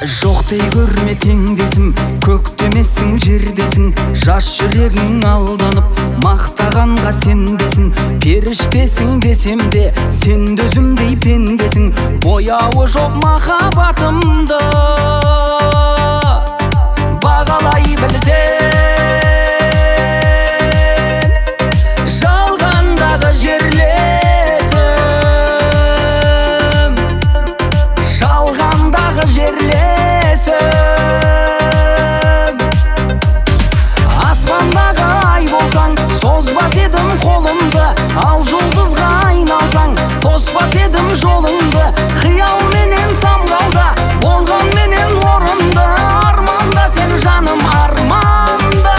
Жоқ дей көрме теңдесім, көктемесің жердесің. Жас жүрегің алданып, мақтағанға сенбесін. Періштесің десем де, сен де өзімдей пендесің. Бояуы жоқ махаббатымды бағалай білсең. Жалғандағы жерлесім, жалғандағы жерлесім. Аспандағы ай болсаң, созбас едім қолымды. Ал жұлдызға айналсаң, тоспас едім жолыңды. Қиял менен самғауда, болған менен орынды. Арманда сен жаным, арманда.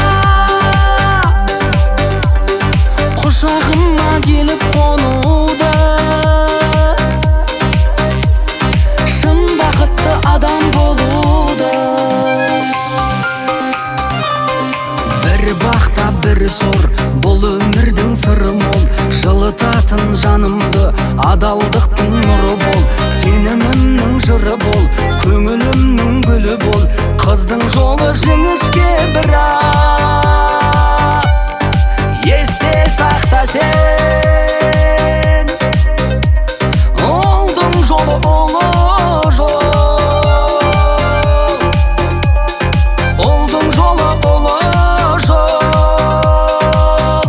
Құшағыма келіп қонуды, шын бақытты адам болуды. Бір бақта бір сор, бұл өмірдің сыры мол. Жылытатын жанымды, адалдықтың нұры бол. Сенімімнің жыры бол, көңілімнің гүлі бол. Қыздың жолы жіңішке бірақ, есте сақта сен. Олдың жолы ұлы жол, олдың жолы ұлы жол.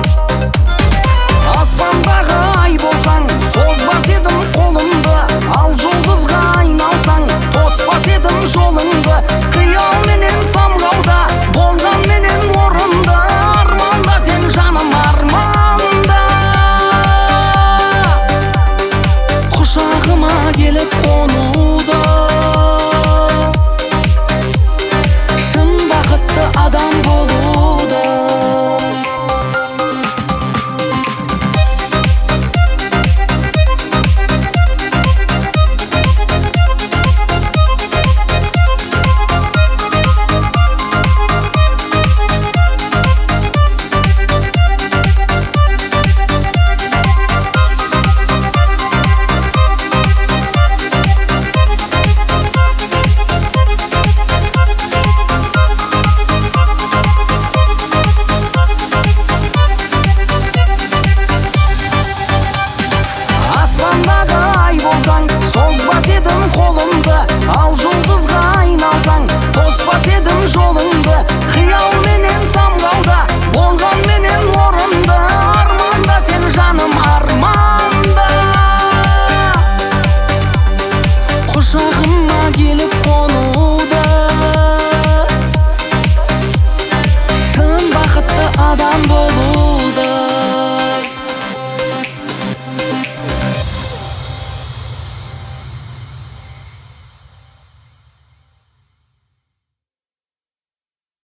Аспандағы ай болсаң, созбас едім қолымды. Ал жұлдызға айналсаң, тоспас едім жолыңды. Қиял менен самғауда, болған менен орынды. Арманда сен жаным, арманда. Құшағыма келіп қонуды, шын бақытты адам болуды. Аспандағы ай болсаң, созбас едім қолымды. Ал жұлдызға айналсаң, тоспас едім жолыңды. Қиял менен самғауда, болған менен орынды. Арманда сен жаным, арманда. Құшағыма келіп қонуды, шын бақытты адам болу.